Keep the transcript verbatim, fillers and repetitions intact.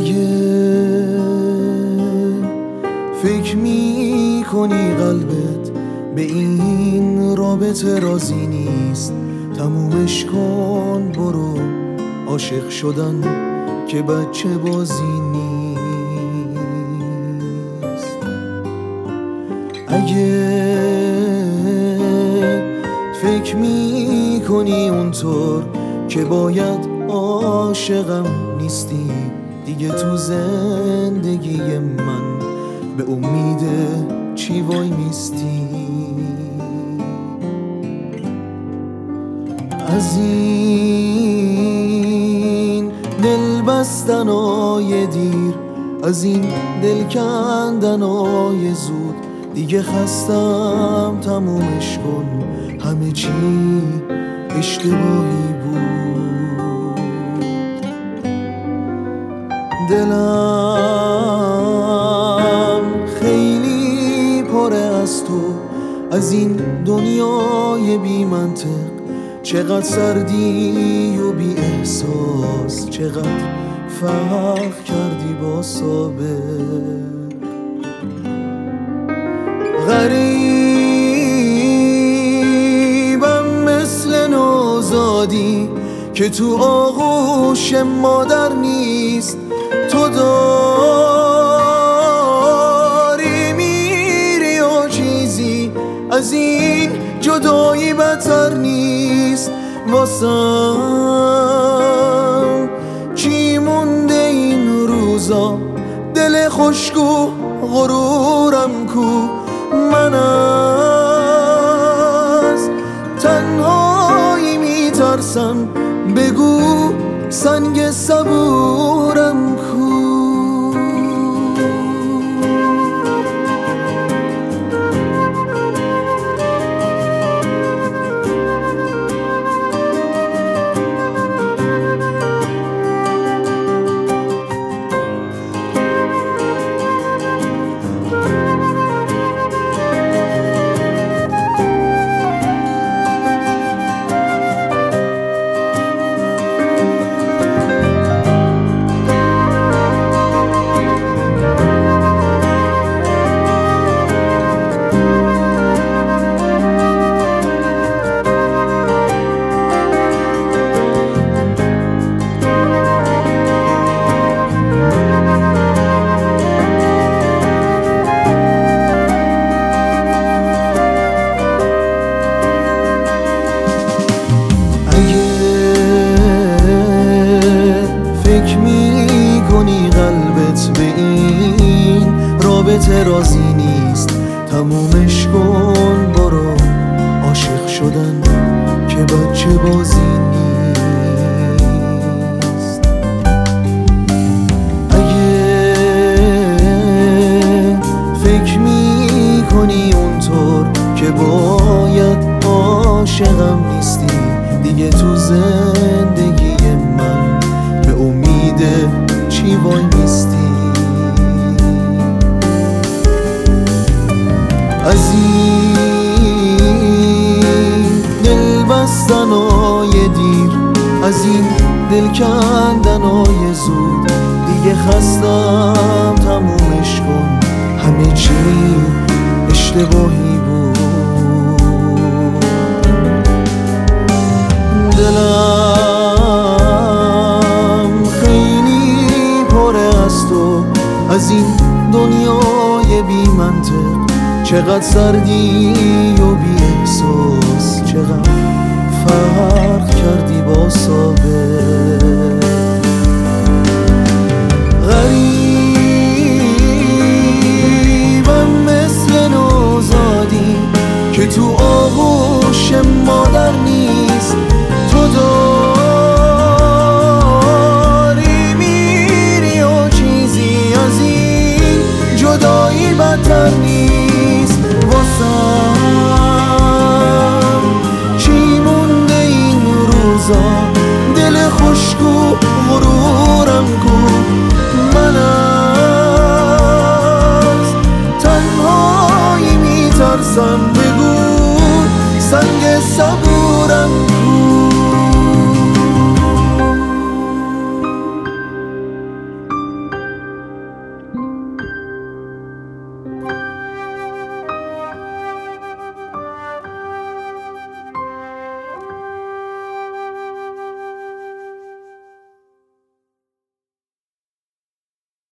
اگه فکر می کنی قلبت به این رابطه راضی نیست، تمومش کن، برو. عاشق شدن که بچه بازی نیست. اگه فکر می کنی اونطور که باید عاشقم نیستی، دیگه تو زندگی من به امید چی وای میستی؟ از این دل بستنای دیر، از این دل کندنای زود، دیگه خستم، تمومش کن، همه چی اشتباهی بود. دلم خیلی پره از تو، از این دنیای بی منطق، چقدر سردی و بی احساس، چقدر فرق کردی با سابق. غریبم مثل نوزادی که تو آغوش مادر نیست، تو داری میری و چیزی از این جدایی بدتر نیست. واسم چی مونده این روزا، دل خشکو غرورم کو، من از تنهایی میترسم، بگو سنگ صبورم کو. فکر می کنی قلبت به این رابطه راضی نیست، تمومش کن، برو. عاشق شدن که بچه بازی نیست. اگه فکر می کنی اونطور که باید عاشقم نیستی، دیگه تو زندگی من به امید چی وای میستی؟ از این دل بستنای دیر، از این دل کندنای زود، دیگه خستم، تمومش کن، همه چی اشتباهی بود. دلم خیلی پره از تو، از این دنیای بی منطق، چقدر سردی و بی احساس، چقدر فرق کردی با سابق. غریبم مثل نوزادی که تو آغوش مادر نیست، تو داری میری و چیزی از این جدایی بدتر نیست. واسم چی مونده این روزا، دل خشکو غرورم کو، من از تنهایی میترسم، بگو سنگ صبورم کو.